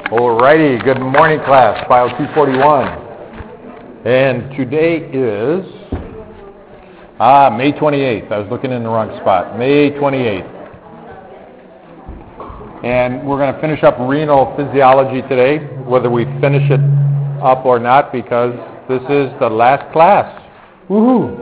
Alrighty, good morning class, file 241. And today is May 28th. I was looking in the wrong spot. May 28th. And we're going to finish up renal physiology today, whether we finish it up or not, because this is the last class. Woohoo!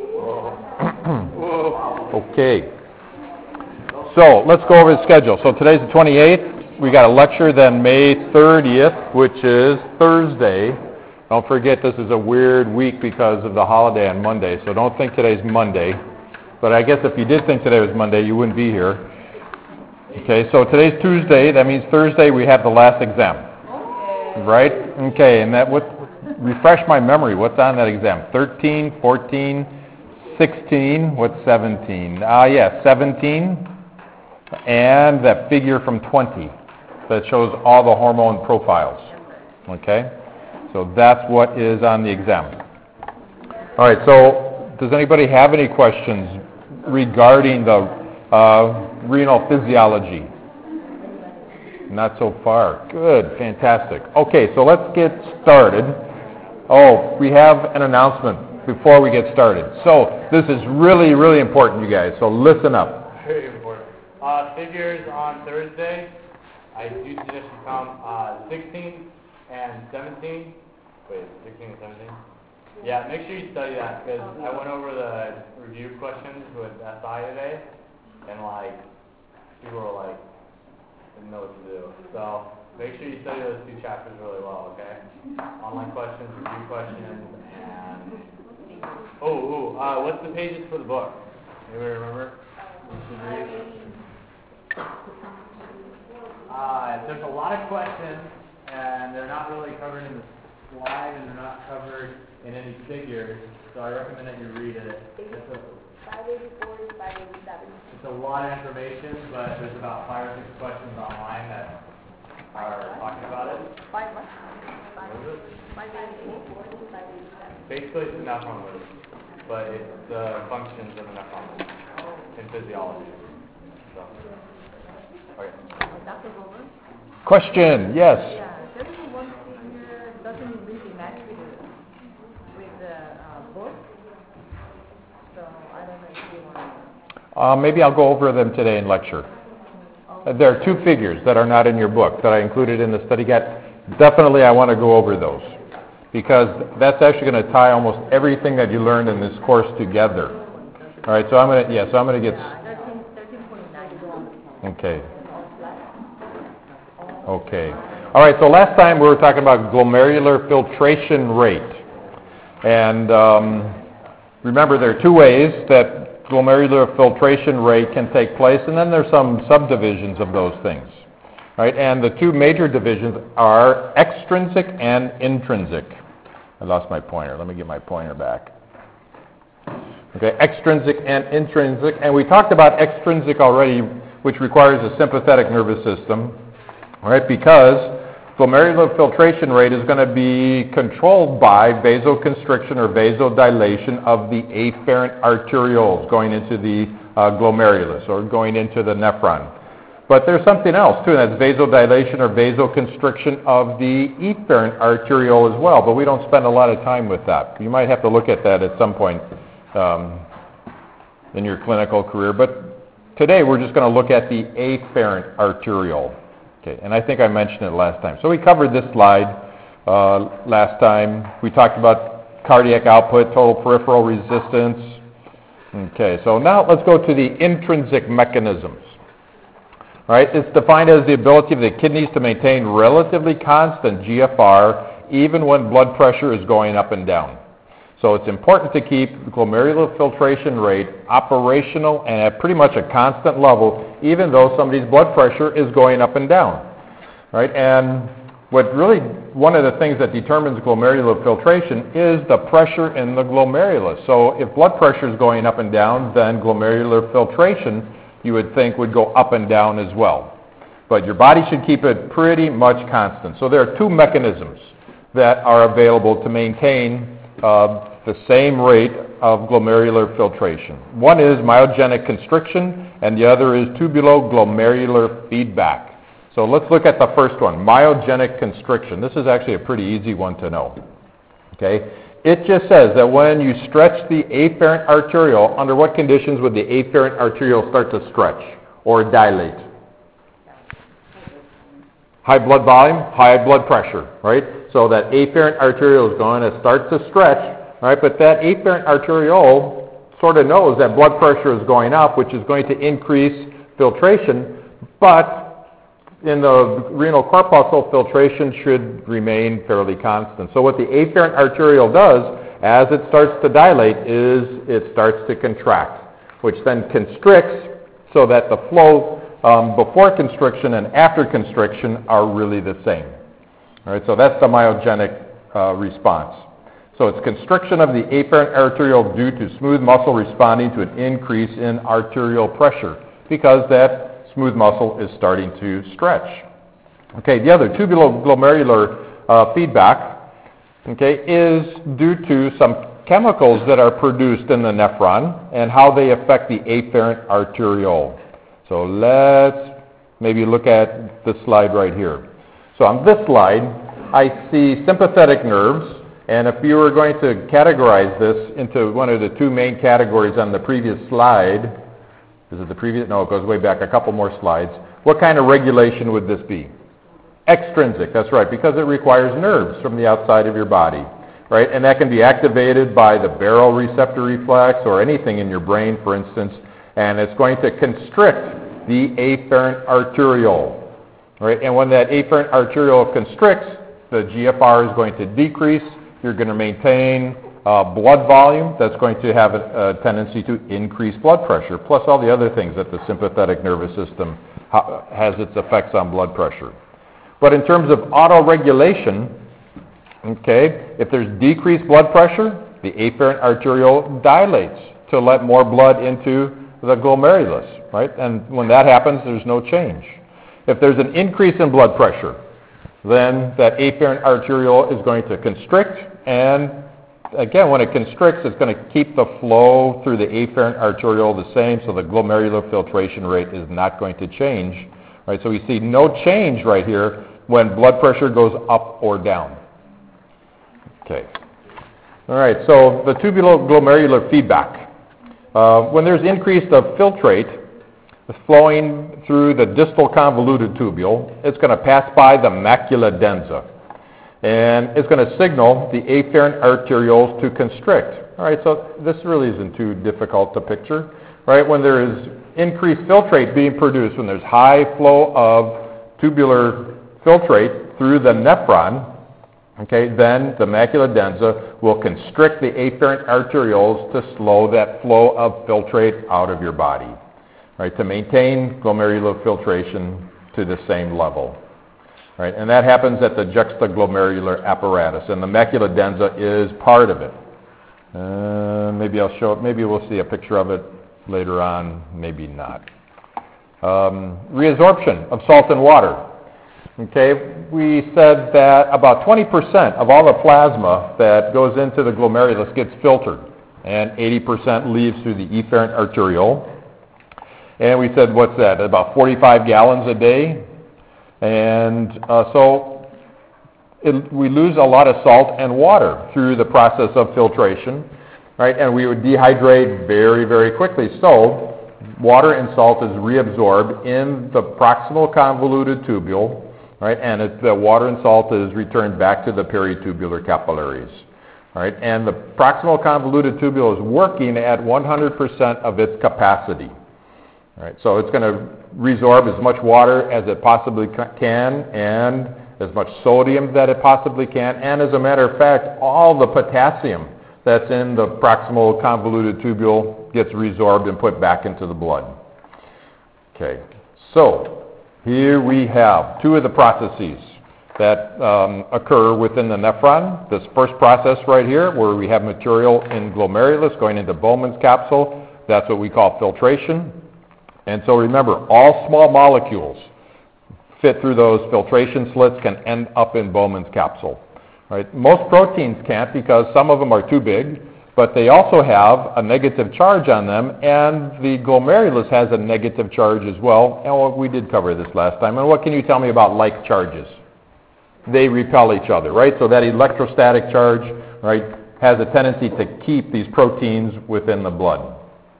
Okay. So let's go over the schedule. So today's the 28th. We got a lecture then May 30th, which is Thursday. Don't forget this is a weird week because of the holiday on Monday, so don't think today's Monday. But I guess if you did think today was Monday, you wouldn't be here. Okay, so today's Tuesday. That means Thursday we have the last exam. Right? Okay, and that would refresh my memory. What's on that exam? 13, 14, 16. What's 17? 17. And that figure from 20 that shows all the hormone profiles. Okay? So that's what is on the exam. All right, so does anybody have any questions regarding the renal physiology? Not so far. Good, fantastic. Okay, so let's get started. Oh, we have an announcement before we get started. So this is really, really important, you guys, so listen up. Very important. Figures on Thursday. I do suggest you come 16 and 17. Wait, 16 and 17? Yeah, make sure you study that, because I went over the review questions with SI today, and people were didn't know what to do. So make sure you study those two chapters really well, okay? Online questions, review questions, and what's the pages for the book? Anybody remember? You should read. There's a lot of questions, and they're not really covered in the slide, and they're not covered in any figures, so I recommend that you read it. It's 584 to 587. It's a lot of information, but there's about 5 or 6 questions online that are talking about it. 584 to 587. Basically, it's a nephron list, but it's the functions of a nephron list in physiology. So, okay. Dr. Gomer? Question, yes. Yeah, there is one figure doesn't really match with the book, so I don't know if you want to... Maybe I'll go over them today in lecture. There are 2 figures that are not in your book that I included in the study guide. Definitely I want to go over those, because that's actually going to tie almost everything that you learned in this course together. All right, so I'm going to get... 13.9. Okay. Okay. All right, so last time we were talking about glomerular filtration rate. And remember, there are 2 ways that glomerular filtration rate can take place, and then there's some subdivisions of those things. Right? And the 2 major divisions are extrinsic and intrinsic. I lost my pointer. Let me get my pointer back. Okay, extrinsic and intrinsic. And we talked about extrinsic already, which requires a sympathetic nervous system. All right, because glomerular filtration rate is going to be controlled by vasoconstriction or vasodilation of the afferent arterioles going into the glomerulus or going into the nephron. But there's something else too, and that's vasodilation or vasoconstriction of the efferent arteriole as well, but we don't spend a lot of time with that. You might have to look at that at some point in your clinical career, but today we're just going to look at the afferent arteriole. Okay, and I think I mentioned it last time. So we covered this slide last time. We talked about cardiac output, total peripheral resistance. Okay, so now let's go to the intrinsic mechanisms. All right, it's defined as the ability of the kidneys to maintain relatively constant GFR even when blood pressure is going up and down. So it's important to keep the glomerular filtration rate operational and at pretty much a constant level, even though somebody's blood pressure is going up and down. Right? And one of the things that determines glomerular filtration is the pressure in the glomerulus. So if blood pressure is going up and down, then glomerular filtration, you would think, would go up and down as well. But your body should keep it pretty much constant. So there are 2 mechanisms that are available to maintain the same rate of glomerular filtration. One is myogenic constriction, and the other is tubuloglomerular feedback. So So let's look at the first one, myogenic constriction. This is actually a pretty easy one to know. Okay? It just says that when you stretch the afferent arteriole, under what conditions would the afferent arteriole start to stretch or dilate? High blood volume, high blood pressure, right? So that afferent arteriole is going to start to stretch, right? But that afferent arteriole sort of knows that blood pressure is going up, which is going to increase filtration, but in the renal corpuscle, filtration should remain fairly constant. So what the afferent arteriole does, as it starts to dilate, is it starts to contract, which then constricts so that the flow before constriction and after constriction are really the same. All right, so that's the myogenic response. So it's constriction of the afferent arteriole due to smooth muscle responding to an increase in arterial pressure because that smooth muscle is starting to stretch. Okay, the other tubuloglomerular feedback, okay, is due to some chemicals that are produced in the nephron and how they affect the afferent arteriole. So let's maybe look at this slide right here. So on this slide, I see sympathetic nerves, and if you were going to categorize this into one of the two main categories on the previous slide, is it the previous? No, it goes way back a couple more slides. What kind of regulation would this be? Extrinsic, that's right, because it requires nerves from the outside of your body, right? And that can be activated by the baroreceptor reflex or anything in your brain, for instance, and it's going to constrict the afferent arteriole, right? And when that afferent arteriole constricts, the GFR is going to decrease. You're going to maintain blood volume. That's going to have a tendency to increase blood pressure, plus all the other things that the sympathetic nervous system has its effects on blood pressure. But in terms of autoregulation, okay, if there's decreased blood pressure, the afferent arteriole dilates to let more blood into the glomerulus, right? And when that happens, there's no change. If there's an increase in blood pressure, then that afferent arteriole is going to constrict, and again, when it constricts, it's going to keep the flow through the afferent arteriole the same, so the glomerular filtration rate is not going to change, right? So we see no change right here when blood pressure goes up or down. Okay. All right, so the tubuloglomerular feedback. When there's increase of filtrate flowing through the distal convoluted tubule, it's going to pass by the macula densa. And it's going to signal the afferent arterioles to constrict. All right, so this really isn't too difficult to picture, right? When there is increased filtrate being produced, when there's high flow of tubular filtrate through the nephron, okay, then the macula densa will constrict the afferent arterioles to slow that flow of filtrate out of your body, right, to maintain glomerular filtration to the same level. Right, and that happens at the juxtaglomerular apparatus, and the macula densa is part of it. Maybe I'll show it. Maybe we'll see a picture of it later on. Maybe not. Reabsorption of salt and water. Okay, we said that about 20% of all the plasma that goes into the glomerulus gets filtered, and 80% leaves through the efferent arteriole. And we said, what's that? About 45 gallons a day. And we lose a lot of salt and water through the process of filtration, right? And we would dehydrate very, very quickly. So water and salt is reabsorbed in the proximal convoluted tubule, right? And the water and salt is returned back to the peritubular capillaries, right? And the proximal convoluted tubule is working at 100% of its capacity. Right, so it's going to resorb as much water as it possibly can and as much sodium that it possibly can, and as a matter of fact, all the potassium that's in the proximal convoluted tubule gets resorbed and put back into the blood. Okay, so here we have two of the processes that occur within the nephron. This first process right here, where we have material in glomerulus going into Bowman's capsule, that's what we call filtration. And so remember, all small molecules fit through those filtration slits can end up in Bowman's capsule. Right? Most proteins can't because some of them are too big, but they also have a negative charge on them, and the glomerulus has a negative charge as well. And we did cover this last time. And what can you tell me about like charges? They repel each other, right? So that electrostatic charge, right, has a tendency to keep these proteins within the blood.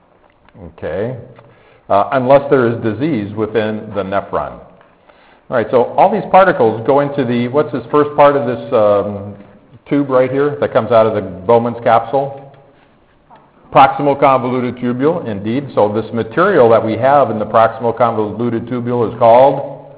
Okay, unless there is disease within the nephron. All right, so all these particles go into the, what's this first part of this tube right here that comes out of the Bowman's capsule? Proximal convoluted tubule, indeed. So this material that we have in the proximal convoluted tubule is called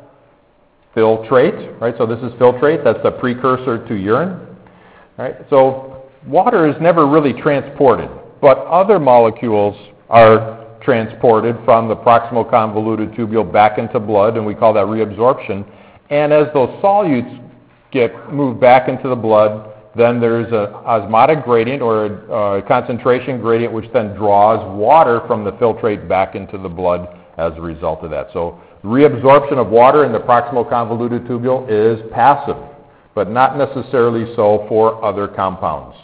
filtrate, right? So this is filtrate. That's the precursor to urine, right? So water is never really transported, but other molecules are transported from the proximal convoluted tubule back into blood, and we call that reabsorption. And as those solutes get moved back into the blood, then there's an osmotic gradient or a concentration gradient which then draws water from the filtrate back into the blood as a result of that. So reabsorption of water in the proximal convoluted tubule is passive, but not necessarily so for other compounds.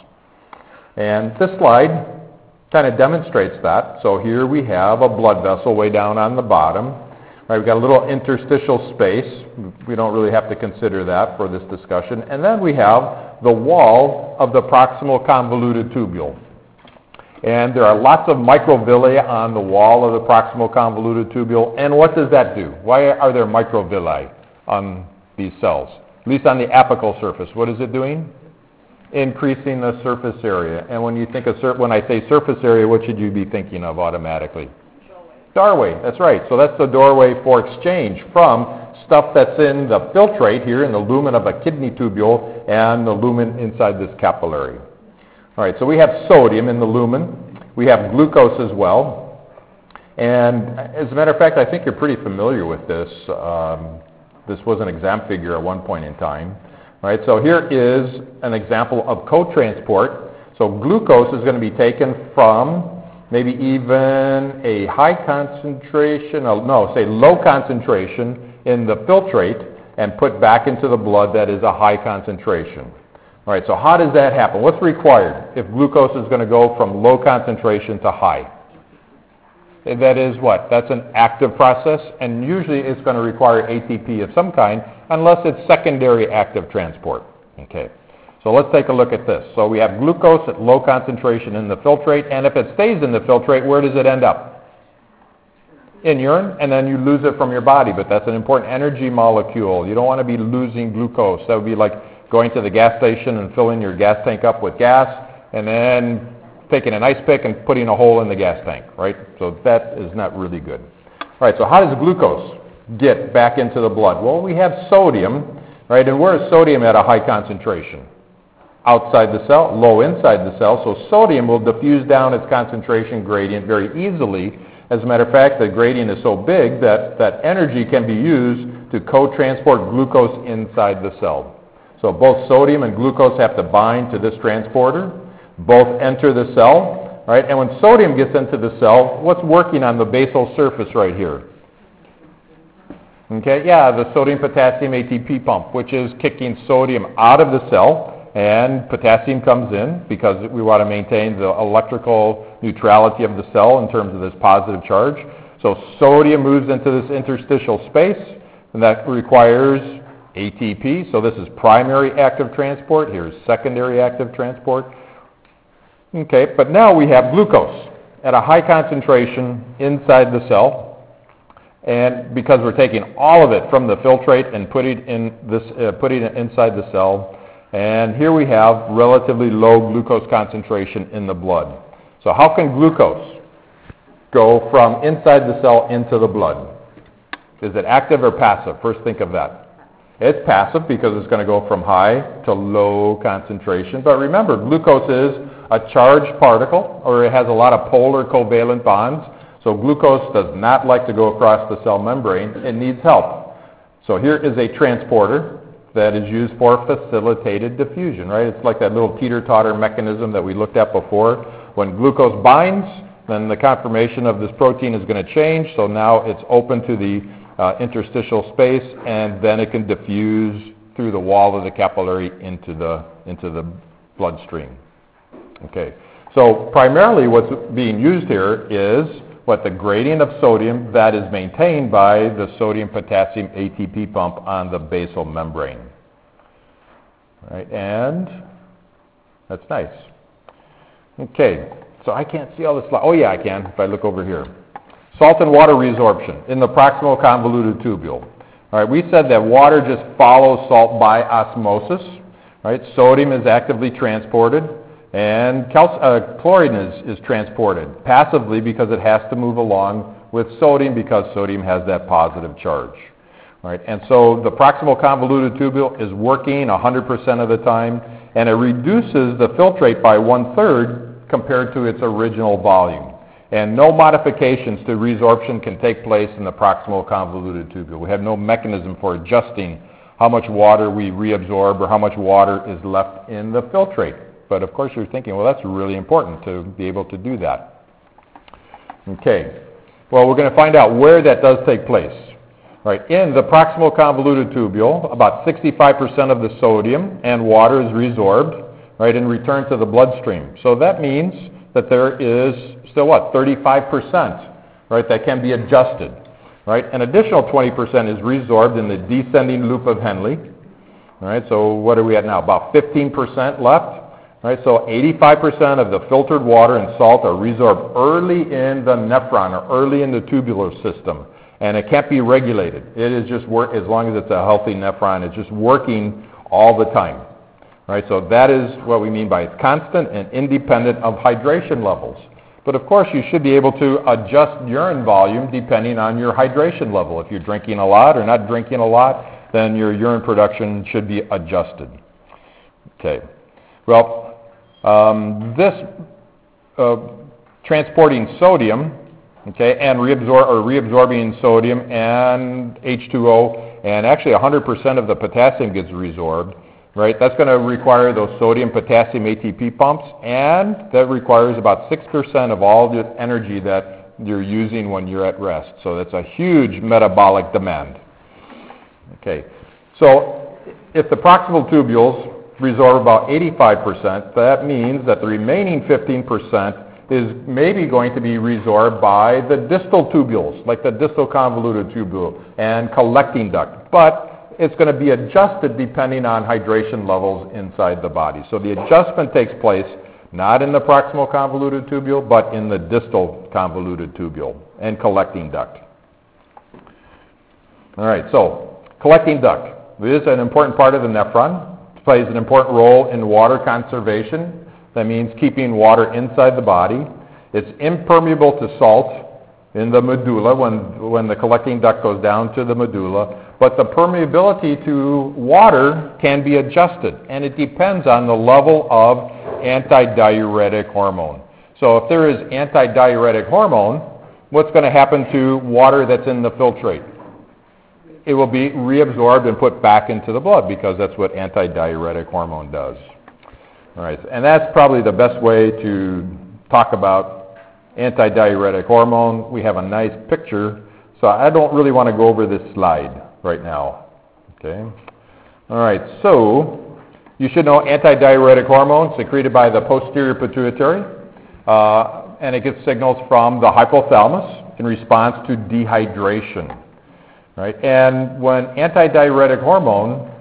And this slide kind of demonstrates that. So here we have a blood vessel way down on the bottom. Right, we've got a little interstitial space. We don't really have to consider that for this discussion. And then we have the wall of the proximal convoluted tubule. And there are lots of microvilli on the wall of the proximal convoluted tubule. And what does that do? Why are there microvilli on these cells? At least on the apical surface. What is it doing? Increasing the surface area. And when you think of when I say surface area, what should you be thinking of automatically? Doorway. That's right. So that's the doorway for exchange from stuff that's in the filtrate here in the lumen of a kidney tubule and the lumen inside this capillary. All right, so we have sodium in the lumen. We have glucose as well. And as a matter of fact, I think you're pretty familiar with this. This was an exam figure at one point in time. All right, so here is an example of co-transport. So glucose is going to be taken from maybe even a high concentration, say low concentration in the filtrate and put back into the blood that is a high concentration. All right, so how does that happen? What's required if glucose is going to go from low concentration to high? That is what? That's an active process, and usually it's going to require ATP of some kind unless it's secondary active transport. Okay, so let's take a look at this. So we have glucose at low concentration in the filtrate, and if it stays in the filtrate, where does it end up? In urine, and then you lose it from your body, but that's an important energy molecule. You don't want to be losing glucose. That would be like going to the gas station and filling your gas tank up with gas, and then taking an ice pick and putting a hole in the gas tank, right? So that is not really good. All right, so how does glucose get back into the blood? Well, we have sodium, right? And where is sodium at a high concentration? Outside the cell, low inside the cell. So sodium will diffuse down its concentration gradient very easily. As a matter of fact, the gradient is so big that that energy can be used to co-transport glucose inside the cell. So both sodium and glucose have to bind to this transporter. Both enter the cell, right? And when sodium gets into the cell, what's working on the basal surface right here? Okay, yeah, the sodium-potassium ATP pump, which is kicking sodium out of the cell, and potassium comes in because we want to maintain the electrical neutrality of the cell in terms of this positive charge. So sodium moves into this interstitial space, and that requires ATP. So this is primary active transport. Here's secondary active transport. Okay, but now we have glucose at a high concentration inside the cell, and because we're taking all of it from the filtrate and putting it inside the cell, and here we have relatively low glucose concentration in the blood. So how can glucose go from inside the cell into the blood? Is it active or passive? First think of that. It's passive because it's going to go from high to low concentration. But remember, glucose is a charged particle, or it has a lot of polar covalent bonds. So glucose does not like to go across the cell membrane. It needs help. So here is a transporter that is used for facilitated diffusion, right? It's like that little teeter-totter mechanism that we looked at before. When glucose binds, then the conformation of this protein is going to change. So now it's open to the interstitial space, and then it can diffuse through the wall of the capillary into the bloodstream. Okay, So primarily what's being used here is the gradient of sodium that is maintained by the sodium-potassium ATP pump on the basal membrane. All right, and that's nice. Okay, so I can't see all this. Oh yeah, I can if I look over here. Salt and water resorption in the proximal convoluted tubule. All right, we said that water just follows salt by osmosis. Right, sodium is actively transported, and chlorine is transported passively because it has to move along with sodium because sodium has that positive charge. Right, and so the proximal convoluted tubule is working 100% of the time, and it reduces the filtrate by 1/3 compared to its original volume. And no modifications to resorption can take place in the proximal convoluted tubule. We have no mechanism for adjusting how much water we reabsorb or how much water is left in the filtrate. But of course you're thinking, well, that's really important to be able to do that. Okay, well, we're going to find out where that does take place. Right, in the proximal convoluted tubule, about 65% of the sodium and water is resorbed, right, and returned to the bloodstream. So that means that there is still 35%, right, that can be adjusted. Right, an additional 20% is resorbed in the descending loop of Henle. All right, so what are we at now? About 15% left. Right, so 85% of the filtered water and salt are resorbed early in the nephron or early in the tubular system. And it can't be regulated. It is just work as long as it's a healthy nephron. It's just working all the time. Right? So that is what we mean by it's constant and independent of hydration levels. But of course, you should be able to adjust urine volume depending on your hydration level. If you're drinking a lot or not drinking a lot, then your urine production should be adjusted. Okay. Well, this transporting sodium, okay, and reabsorbing sodium and H2O, and actually 100% of the potassium gets resorbed, right? That's going to require those sodium-potassium ATP pumps, and that requires about 6% of all the energy that you're using when you're at rest. So that's a huge metabolic demand. Okay, so if the proximal tubules resorb about 85%, that means that the remaining 15% is maybe going to be resorbed by the distal tubules, like the distal convoluted tubule and collecting duct. But it's going to be adjusted depending on hydration levels inside the body. So the adjustment takes place not in the proximal convoluted tubule, but in the distal convoluted tubule and collecting duct. All right, so collecting duct. It is an important part of the nephron. It plays an important role in water conservation. That means keeping water inside the body. It's impermeable to salt in the medulla when the collecting duct goes down to the medulla. But the permeability to water can be adjusted, and it depends on the level of antidiuretic hormone. So if there is antidiuretic hormone, what's going to happen to water that's in the filtrate? It will be reabsorbed and put back into the blood because that's what antidiuretic hormone does. All right, and that's probably the best way to talk about antidiuretic hormone. We have a nice picture, so I don't really want to go over this slide right now. Okay. All right, so you should know antidiuretic hormone secreted by the posterior pituitary, and it gets signals from the hypothalamus in response to dehydration. Right, and when antidiuretic hormone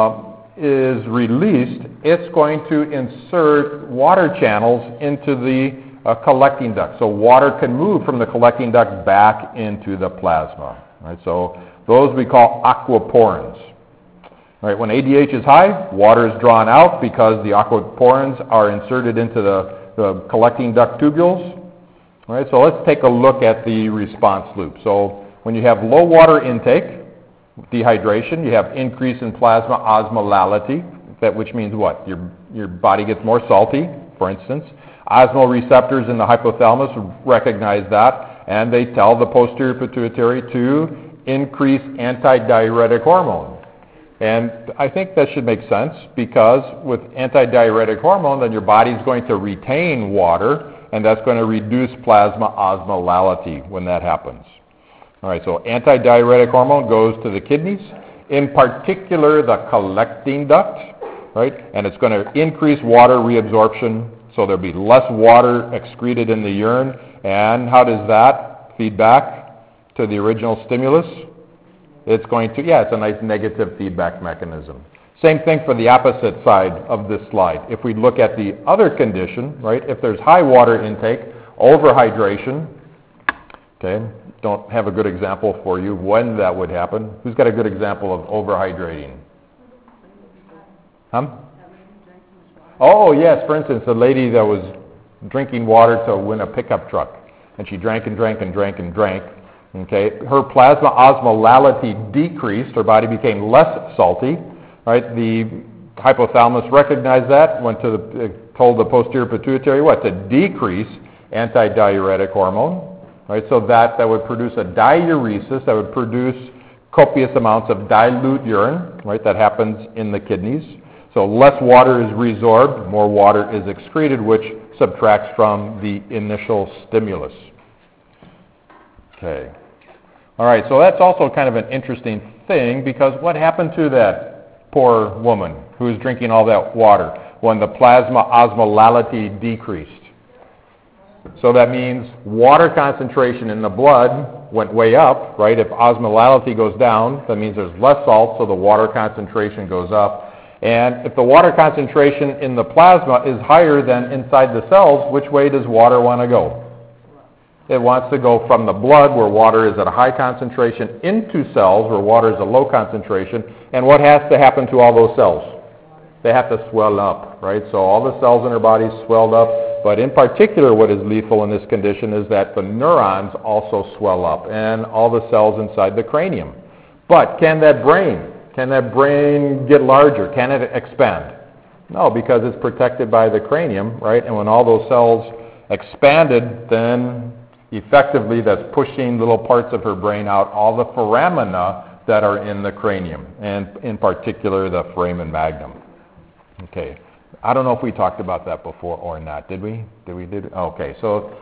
is released, it's going to insert water channels into the collecting duct. So water can move from the collecting duct back into the plasma. Right? So those we call aquaporins. Right? When ADH is high, water is drawn out because the aquaporins are inserted into the collecting duct tubules. Right? So let's take a look at the response loop. So when you have low water intake, dehydration, you have increase in plasma osmolality, which means what? Your body gets more salty, for instance. Osmoreceptors in the hypothalamus recognize that, and they tell the posterior pituitary to increase antidiuretic hormone. And I think that should make sense because with antidiuretic hormone, then your body's going to retain water, and that's going to reduce plasma osmolality when that happens. All right, so antidiuretic hormone goes to the kidneys, in particular the collecting duct, right? And it's going to increase water reabsorption So there'll be less water excreted in the urine. And how does that feed back to the original stimulus? It's going to, it's a nice negative feedback mechanism. Same thing for the opposite side of this slide. If we look at the other condition, right, if there's high water intake, overhydration, okay, don't have a good example for you when that would happen. Who's got a good example of overhydrating? Oh, yes, for instance, a lady that was drinking water to win a pickup truck, and she drank and drank and drank and drank. Okay, her plasma osmolality decreased, her body became less salty, right? The hypothalamus recognized that, told the posterior pituitary what? To decrease antidiuretic hormone, right? So that would produce a diuresis, that would produce copious amounts of dilute urine, right? That happens in the kidneys. So less water is resorbed, more water is excreted, which subtracts from the initial stimulus. Okay. All right, so that's also kind of an interesting thing, because what happened to that poor woman who was drinking all that water when the plasma osmolality decreased? So that means water concentration in the blood went way up, right? If osmolality goes down, that means there's less salt, so the water concentration goes up. And if the water concentration in the plasma is higher than inside the cells, which way does water want to go? It wants to go from the blood, where water is at a high concentration, into cells, where water is a low concentration. And what has to happen to all those cells? They have to swell up, right? So all the cells in our body swelled up. But in particular, what is lethal in this condition is that the neurons also swell up, and all the cells inside the cranium. But can that brain get larger? Can it expand? No, because it's protected by the cranium, right? And when all those cells expanded, then effectively that's pushing little parts of her brain out, all the foramina that are in the cranium, and in particular the foramen magnum. Okay. I don't know if we talked about that before or not. Did we? Okay. So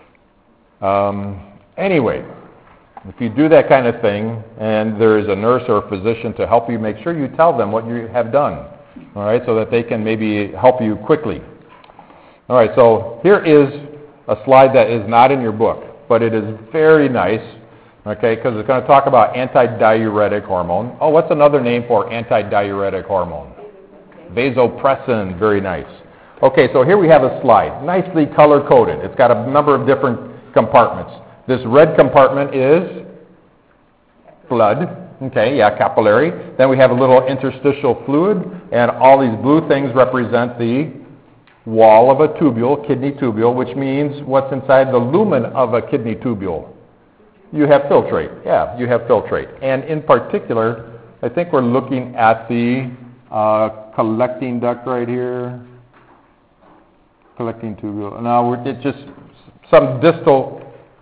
anyway, if you do that kind of thing and there is a nurse or a physician to help you, make sure you tell them what you have done, all right, so that they can maybe help you quickly. All right, so here is a slide that is not in your book, but it is very nice, okay, because it's going to talk about antidiuretic hormone. Oh, what's another name for antidiuretic hormone? Vasopressin, very nice. Okay, so here we have a slide, nicely color-coded. It's got a number of different compartments. This red compartment is blood, okay, capillary. Then we have a little interstitial fluid, and all these blue things represent the wall of a tubule, kidney tubule, which means what's inside the lumen of a kidney tubule? You have filtrate. Yeah, you have filtrate. And in particular, I think we're looking at the collecting duct right here. Collecting tubule. Now, it's just some distal...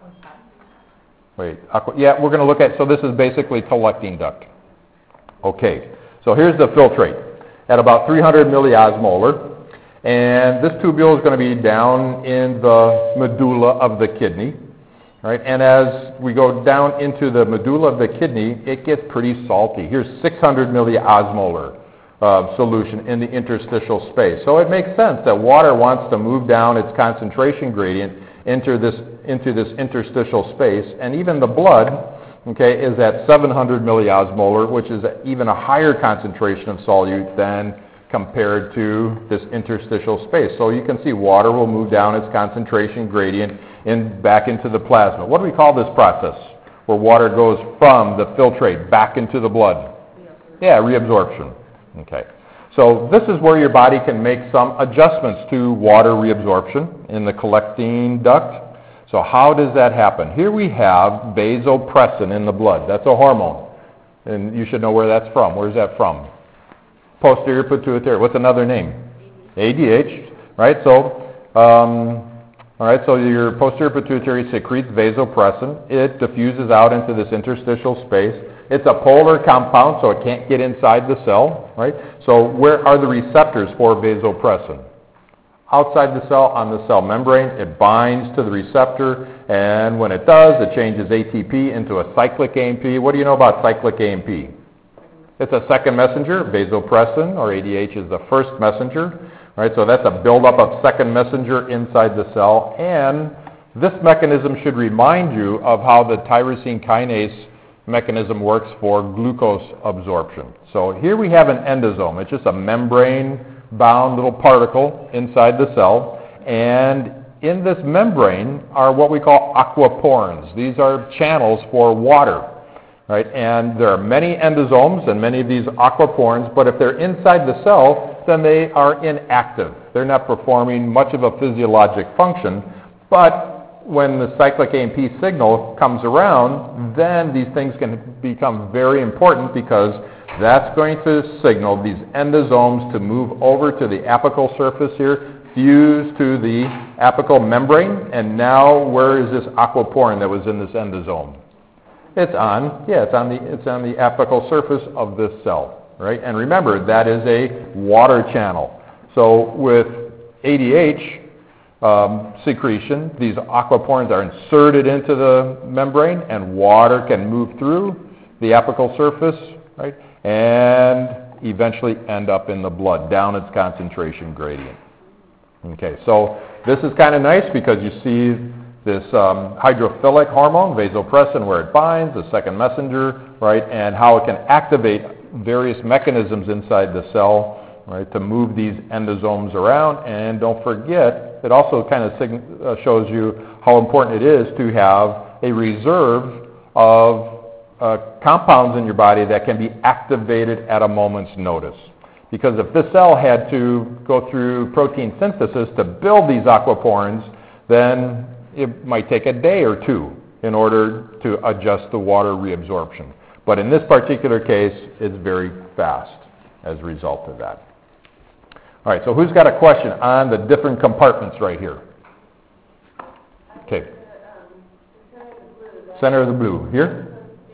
we're going to look at... So this is basically collecting duct. Okay, so here's the filtrate at about 300 milliosmolar. And this tubule is going to be down in the medulla of the kidney, right? And as we go down into the medulla of the kidney, it gets pretty salty. Here's 600 milliosmolar solution in the interstitial space. So it makes sense that water wants to move down its concentration gradient into this interstitial space, and even the blood, okay, is at 700 milliosmolar, which is even a higher concentration of solute than compared to this interstitial space. So you can see water will move down its concentration gradient back into the plasma. What do we call this process, where water goes from the filtrate back into the blood? Yeah, reabsorption. Okay. So this is where your body can make some adjustments to water reabsorption in the collecting duct. So how does that happen? Here we have vasopressin in the blood. That's a hormone. And you should know where that's from. Where's that from? Posterior pituitary. What's another name? ADH, right? So, all right, so your posterior pituitary secretes vasopressin. It diffuses out into this interstitial space. It's a polar compound, so it can't get inside the cell, right? So where are the receptors for vasopressin? Outside the cell, on the cell membrane. It binds to the receptor, and when it does, it changes ATP into a cyclic AMP. What do you know about cyclic AMP? It's a second messenger. Vasopressin, or ADH, is the first messenger. Right, so that's a buildup of second messenger inside the cell, and this mechanism should remind you of how the tyrosine kinase mechanism works for glucose absorption. So here we have an endosome. It's just a membrane-bound little particle inside the cell, and in this membrane are what we call aquaporins. These are channels for water. Right? And there are many endosomes and many of these aquaporins, but if they're inside the cell, then they are inactive. They're not performing much of a physiologic function, but when the cyclic AMP signal comes around, then these things can become very important because that's going to signal these endosomes to move over to the apical surface here, fuse to the apical membrane, and now where is this aquaporin that was in this endosome? It's on the apical surface of this cell, right? And remember, that is a water channel. So with ADH secretion, these aquaporins are inserted into the membrane, and water can move through the apical surface, right? And eventually end up in the blood, down its concentration gradient. Okay, so this is kind of nice because you see this hydrophilic hormone, vasopressin, where it binds, the second messenger, right, and how it can activate various mechanisms inside the cell, right, to move these endosomes around. And don't forget, it also kind of shows you how important it is to have a reserve of compounds in your body that can be activated at a moment's notice. Because if this cell had to go through protein synthesis to build these aquaporins, then it might take a day or two in order to adjust the water reabsorption. But in this particular case, it's very fast as a result of that. All right, so who's got a question on the different compartments right here? Okay. Center of the blue. Here?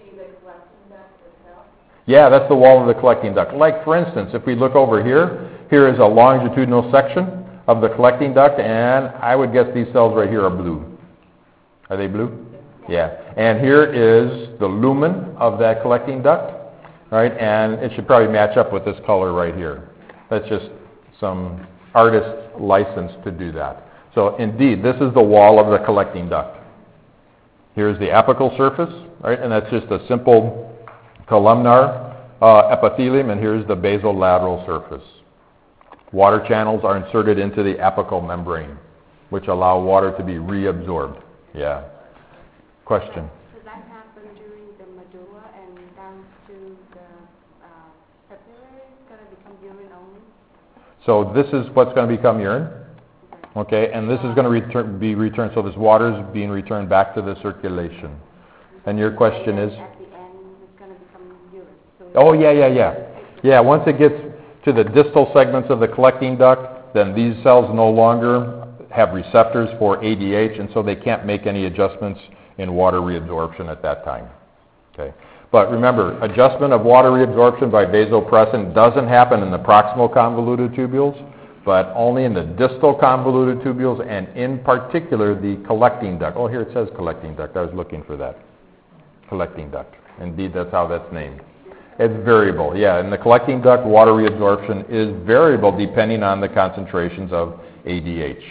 Yeah, that's the wall of the collecting duct. Like, for instance, if we look over here, here is a longitudinal section of the collecting duct, and I would guess these cells right here are blue. Are they blue? Yeah. And here is the lumen of that collecting duct, right? And it should probably match up with this color right here. That's just some artist license to do that. So indeed, this is the wall of the collecting duct. Here's the apical surface, right? And that's just a simple columnar epithelium, and here's the basolateral surface. Water channels are inserted into the apical membrane, which allow water to be reabsorbed. Yeah. Question? Does that happen during the medulla and down to the capillary? It's going to become urine only? So this is what's going to become urine. Okay, and this is going to be returned. So this water is being returned back to the circulation. And your question is? At the end, it's going to become urine. Oh, yeah. Yeah, once it gets to the distal segments of the collecting duct, then these cells no longer have receptors for ADH, and so they can't make any adjustments in water reabsorption at that time. Okay, but remember, adjustment of water reabsorption by vasopressin doesn't happen in the proximal convoluted tubules, but only in the distal convoluted tubules, and in particular the collecting duct. Oh, here it says collecting duct. I was looking for that. Collecting duct. Indeed, that's how that's named. It's variable. Yeah, in the collecting duct, water reabsorption is variable depending on the concentrations of ADH.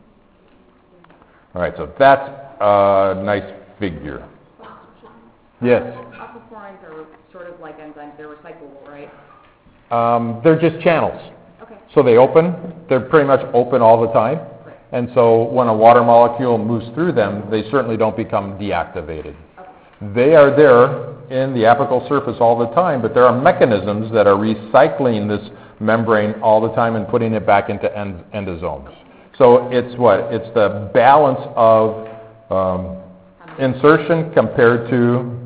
All right, so that's a nice figure. Yes? Aquaporins are sort of like enzymes. They're recyclable, right? They're just channels. Okay. So they open. They're pretty much open all the time. Right. And so when a water molecule moves through them, they certainly don't become deactivated. Okay. They are there in the apical surface all the time, but there are mechanisms that are recycling this membrane all the time and putting it back into endosomes. So it's what? It's the balance of insertion compared to,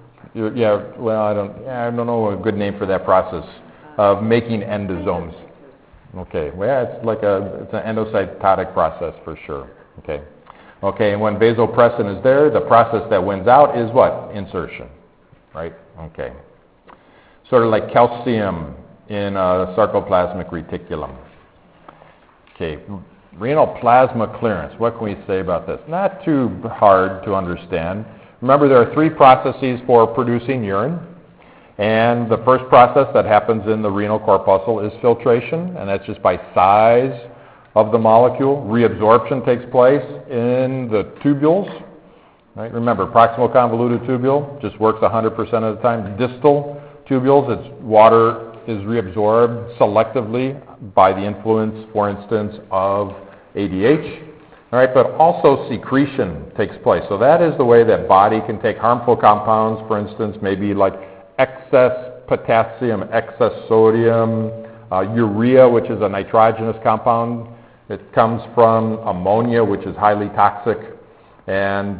I don't know a good name for that process of making endosomes. Okay, well, it's an endocytotic process for sure. Okay, and when vasopressin is there, the process that wins out is what? Insertion, right? Okay. Sort of like calcium in sarcoplasmic reticulum. Okay. Renal plasma clearance. What can we say about this? Not too hard to understand. Remember, there are three processes for producing urine. And the first process that happens in the renal corpuscle is filtration, and that's just by size of the molecule. Reabsorption takes place in the tubules. Right? Remember, proximal convoluted tubule just works 100% of the time. Distal tubules, its water is reabsorbed selectively by the influence, for instance, of ADH. All right, but also secretion takes place. So that is the way that body can take harmful compounds, for instance, maybe like excess potassium, excess sodium, urea, which is a nitrogenous compound. It comes from ammonia, which is highly toxic, and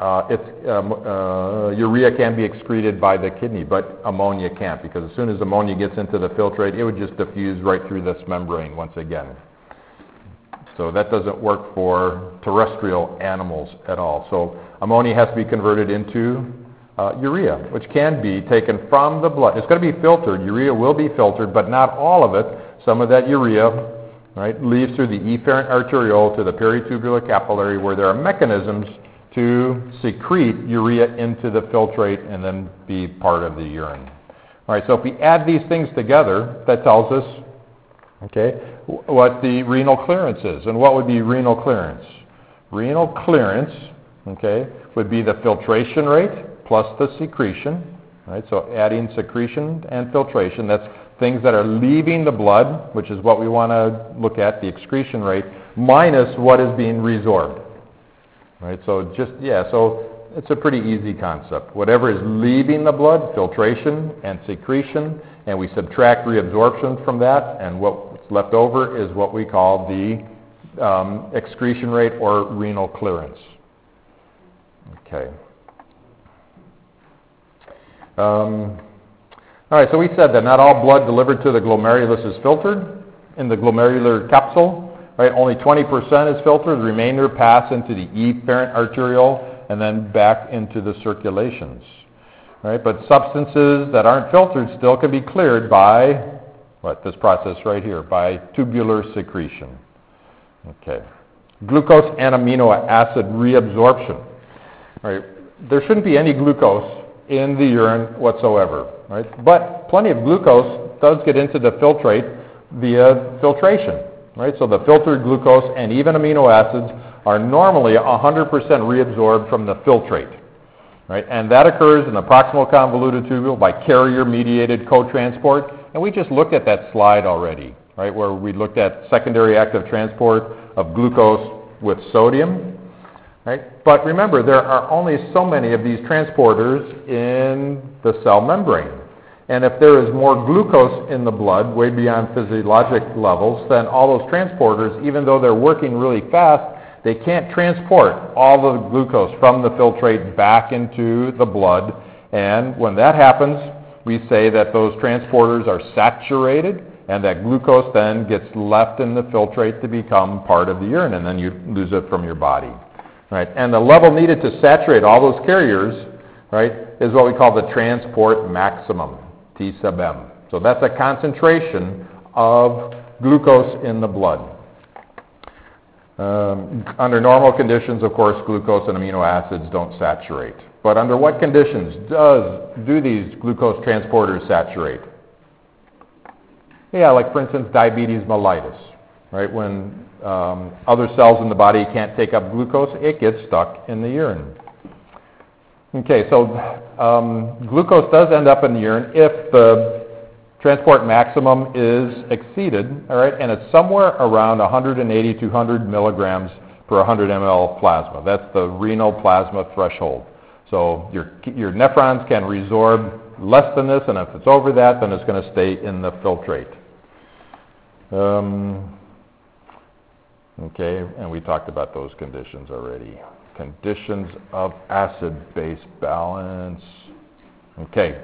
urea can be excreted by the kidney, but ammonia can't, because as soon as ammonia gets into the filtrate, it would just diffuse right through this membrane once again. So that doesn't work for terrestrial animals at all. So ammonia has to be converted into urea, which can be taken from the blood. It's going to be filtered. Urea will be filtered, but not all of it. Some of that urea, right, leaves through the efferent arteriole to the peritubular capillary, where there are mechanisms to secrete urea into the filtrate and then be part of the urine. All right, so if we add these things together, that tells us, okay, what the renal clearance is. And what would be renal clearance? Renal clearance, okay, would be the filtration rate plus the secretion. Right, so adding secretion and filtration, that's things that are leaving the blood, which is what we want to look at, the excretion rate, minus what is being resorbed. Right, so so it's a pretty easy concept. Whatever is leaving the blood, filtration and secretion, and we subtract reabsorption from that, and what's left over is what we call the excretion rate or renal clearance. Okay. All right, so we said that not all blood delivered to the glomerulus is filtered in the glomerular capsule. Right, only 20% is filtered. The remainder pass into the efferent arteriole and then back into the circulations. Right, but substances that aren't filtered still can be cleared by this process right here, by tubular secretion. Okay, glucose and amino acid reabsorption. Right, there shouldn't be any glucose in the urine whatsoever. Right, but plenty of glucose does get into the filtrate via filtration. Right, so the filtered glucose and even amino acids are normally 100% reabsorbed from the filtrate. Right, and that occurs in the proximal convoluted tubule by carrier-mediated cotransport. And we just looked at that slide already, right, where we looked at secondary active transport of glucose with sodium. Right, but remember, there are only so many of these transporters in the cell membrane. And if there is more glucose in the blood, way beyond physiologic levels, then all those transporters, even though they're working really fast, they can't transport all the glucose from the filtrate back into the blood. And when that happens, we say that those transporters are saturated, and that glucose then gets left in the filtrate to become part of the urine, and then you lose it from your body. Right? And the level needed to saturate all those carriers, right, is what we call the transport maximum. T sub m. So that's a concentration of glucose in the blood. Under normal conditions, of course, glucose and amino acids don't saturate. But under what conditions do these glucose transporters saturate? Yeah, like for instance, diabetes mellitus. Right? When other cells in the body can't take up glucose, it gets stuck in the urine. Okay, so glucose does end up in the urine if the transport maximum is exceeded, all right, and it's somewhere around 180 to 200 milligrams per 100 ml plasma. That's the renal plasma threshold. So your nephrons can resorb less than this, and if it's over that, then it's going to stay in the filtrate. Okay, and we talked about those conditions already. Conditions of acid-base balance. Okay,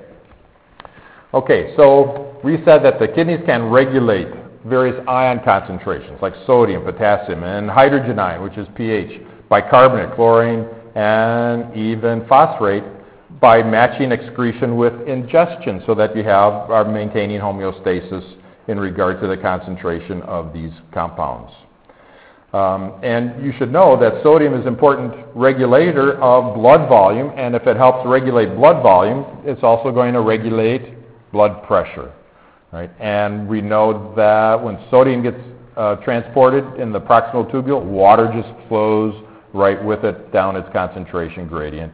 so we said that the kidneys can regulate various ion concentrations like sodium, potassium, and hydrogen ion, which is pH, bicarbonate, chlorine, and even phosphate by matching excretion with ingestion so that you are maintaining homeostasis in regard to the concentration of these compounds. And you should know that sodium is an important regulator of blood volume, and if it helps regulate blood volume, it's also going to regulate blood pressure, right? And we know that when sodium gets transported in the proximal tubule, water just flows right with it down its concentration gradient.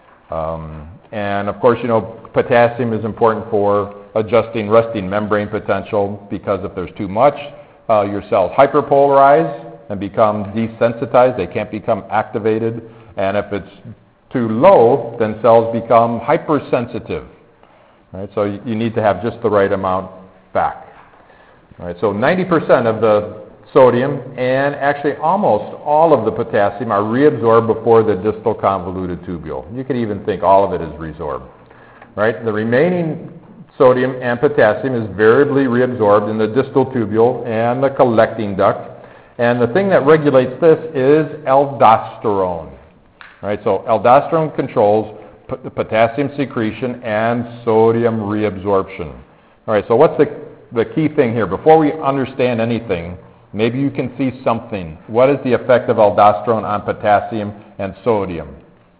And of course, potassium is important for adjusting resting membrane potential, because if there's too much, your cells hyperpolarize and become desensitized. They can't become activated. And if it's too low, then cells become hypersensitive. Right? So you need to have just the right amount back. All right, so 90% of the sodium and actually almost all of the potassium are reabsorbed before the distal convoluted tubule. You could even think all of it is resorbed. Right? The remaining sodium and potassium is variably reabsorbed in the distal tubule and the collecting duct. And the thing that regulates this is aldosterone. Right? So aldosterone controls potassium secretion and sodium reabsorption. All right, so what's the key thing here? Before we understand anything, maybe you can see something. What is the effect of aldosterone on potassium and sodium?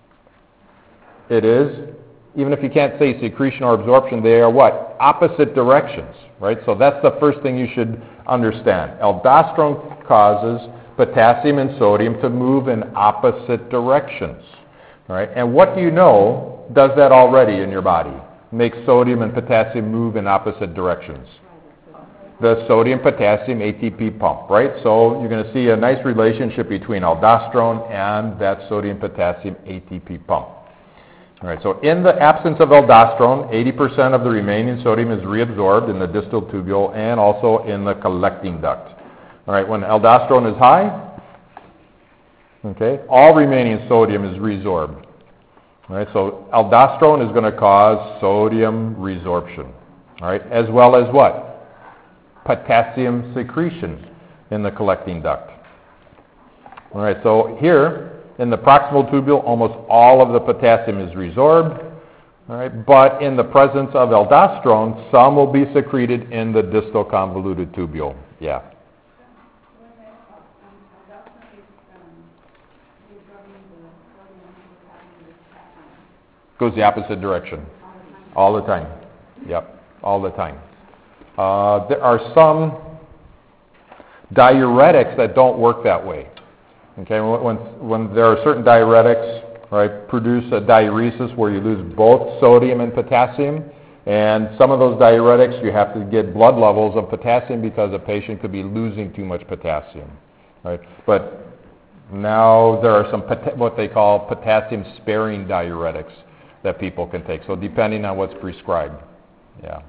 It is, even if you can't say secretion or absorption, they are what? Opposite directions, right? So that's the first thing you should understand. Aldosterone causes potassium and sodium to move in opposite directions, right? And what do you know does that already in your body? Makes sodium and potassium move in opposite directions. The sodium-potassium ATP pump, right? So you're going to see a nice relationship between aldosterone and that sodium-potassium ATP pump. All right, so in the absence of aldosterone, 80% of the remaining sodium is reabsorbed in the distal tubule and also in the collecting duct. All right, when aldosterone is high, okay, all remaining sodium is resorbed. All right, so aldosterone is going to cause sodium resorption. All right, as well as what? Potassium secretion in the collecting duct. All right, so here in the proximal tubule, almost all of the potassium is resorbed. All right, but in the presence of aldosterone, some will be secreted in the distal convoluted tubule. Yeah. Goes the opposite direction. All the time. Yep, all the time. There are some diuretics that don't work that way. Okay, when there are certain diuretics, right, produce a diuresis where you lose both sodium and potassium, and some of those diuretics you have to get blood levels of potassium because a patient could be losing too much potassium, right? But now there are some what they call potassium-sparing diuretics that people can take. So depending on what's prescribed, yeah.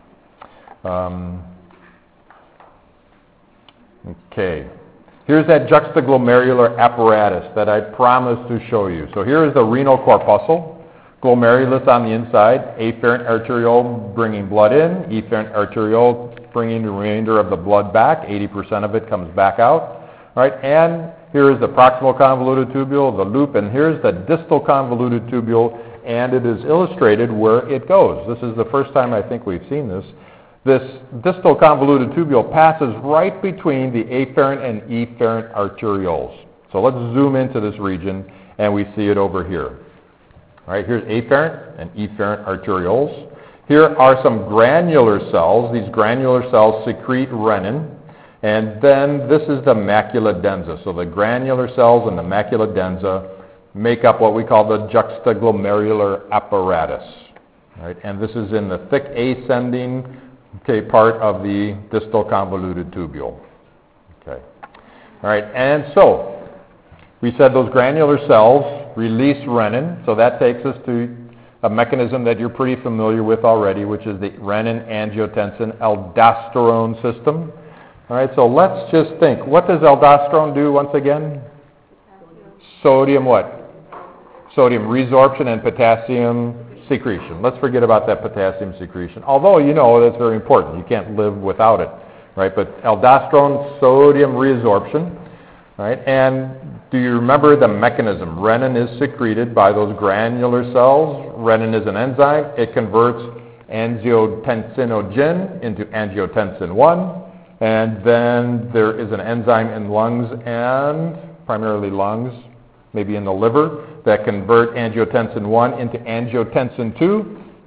Okay. Here's that juxtaglomerular apparatus that I promised to show you. So here is the renal corpuscle, glomerulus on the inside, afferent arteriole bringing blood in, efferent arteriole bringing the remainder of the blood back. 80% of it comes back out. All right, and here is the proximal convoluted tubule, the loop, and here's the distal convoluted tubule, and it is illustrated where it goes. This is the first time I think we've seen this. This distal convoluted tubule passes right between the afferent and efferent arterioles. So let's zoom into this region, and we see it over here. All right, here's afferent and efferent arterioles. Here are some granular cells. These granular cells secrete renin. And then this is the macula densa. So the granular cells and the macula densa make up what we call the juxtaglomerular apparatus. All right, and this is in the thick ascending part of the distal convoluted tubule. Okay. All right, and so we said those granular cells release renin, so that takes us to a mechanism that you're pretty familiar with already, which is the renin-angiotensin-aldosterone system. All right, so let's just think. What does aldosterone do once again? Sodium what? Sodium resorption and potassium secretion. Let's forget about that potassium secretion. Although, you know, that's very important. You can't live without it, right? But aldosterone, sodium resorption, right? And do you remember the mechanism? Renin is secreted by those granular cells. Renin is an enzyme. It converts angiotensinogen into angiotensin 1. And then there is an enzyme in lungs and primarily lungs, maybe in the liver, that convert angiotensin 1 into angiotensin 2.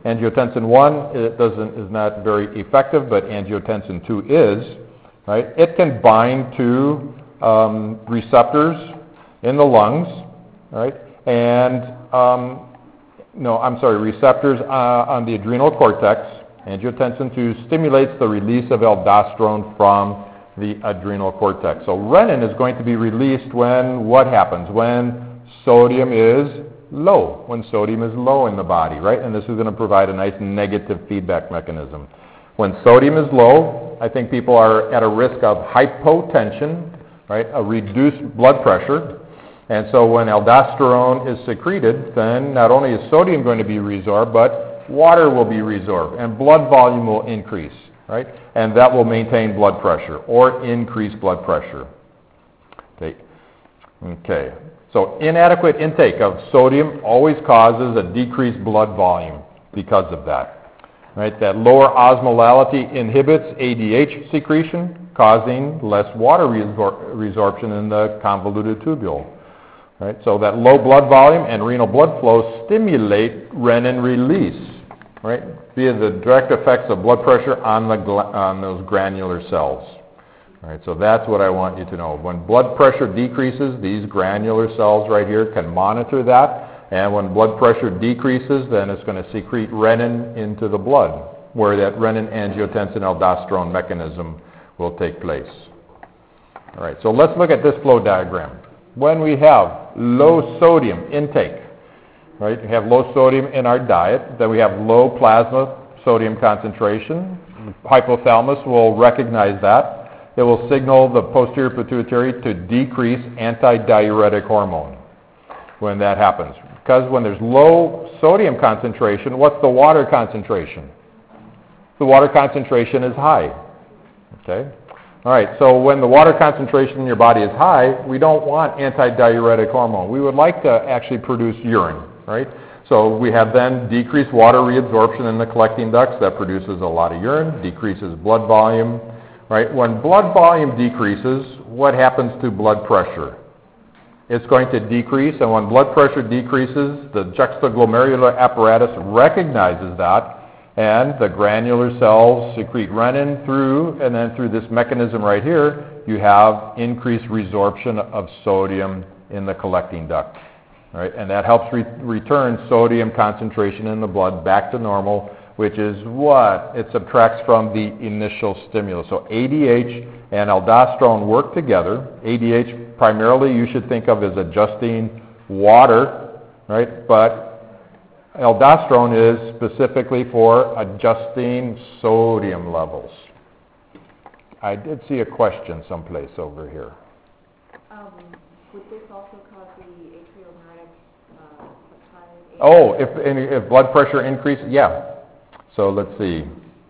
Angiotensin 1 is not very effective, but angiotensin 2 is, right? It can bind to receptors in the lungs, right? And, receptors on the adrenal cortex. Angiotensin 2 stimulates the release of aldosterone from the adrenal cortex. So renin is going to be released when what happens? When sodium is low. When sodium is low in the body, right? And this is going to provide a nice negative feedback mechanism. When sodium is low, I think people are at a risk of hypotension, right? A reduced blood pressure. And so when aldosterone is secreted, then not only is sodium going to be resorbed, but water will be resorbed and blood volume will increase, right? And that will maintain blood pressure or increase blood pressure. Okay. So inadequate intake of sodium always causes a decreased blood volume because of that. Right? That lower osmolality inhibits ADH secretion, causing less water resorption in the convoluted tubule. Right? So that low blood volume and renal blood flow stimulate renin release, right? Via the direct effects of blood pressure on those granular cells. All right, so that's what I want you to know. When blood pressure decreases, these granular cells right here can monitor that. And when blood pressure decreases, then it's going to secrete renin into the blood, where that renin-angiotensin-aldosterone mechanism will take place. All right, so let's look at this flow diagram. When we have low sodium intake, right, we have low sodium in our diet, then we have low plasma sodium concentration. Hypothalamus will recognize that. It will signal the posterior pituitary to decrease antidiuretic hormone when that happens. Because when there's low sodium concentration, what's the water concentration? The water concentration is high. Okay? All right, so when the water concentration in your body is high, we don't want antidiuretic hormone. We would like to actually produce urine, right? So we have then decreased water reabsorption in the collecting ducts. That produces a lot of urine, decreases blood volume. Right? When blood volume decreases, what happens to blood pressure? It's going to decrease, and when blood pressure decreases, the juxtaglomerular apparatus recognizes that, and the granular cells secrete renin through, and then through this mechanism right here, you have increased resorption of sodium in the collecting duct. Right? And that helps return sodium concentration in the blood back to normal, which is what? It subtracts from the initial stimulus. So ADH and aldosterone work together. ADH primarily you should think of as adjusting water, right? But aldosterone is specifically for adjusting sodium levels. I did see a question someplace over here. Would this also cause the atrioneuric supply? Oh, if blood pressure increases, yeah. So let's see.